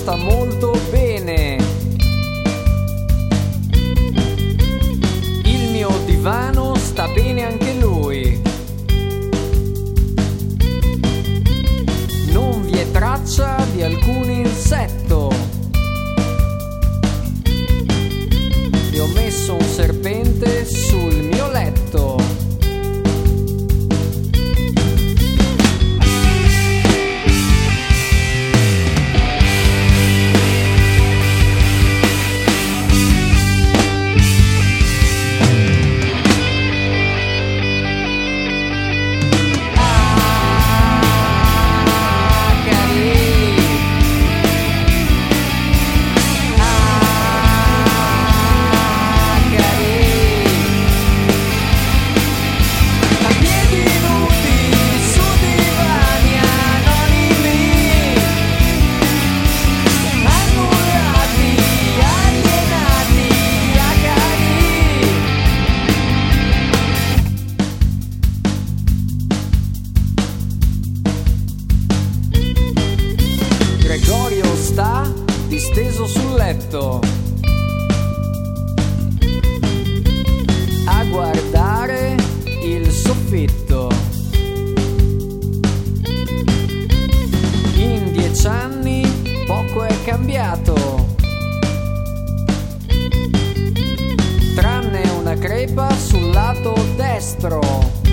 sta molto bene. Il mio divano sta bene anche lui. Non vi è traccia di alcun insetto. Vi ho messo un serpente sul mio letto. Gregorio sta disteso sul letto a guardare il soffitto. In 10 anni poco è cambiato, tranne una crepa sul lato destro.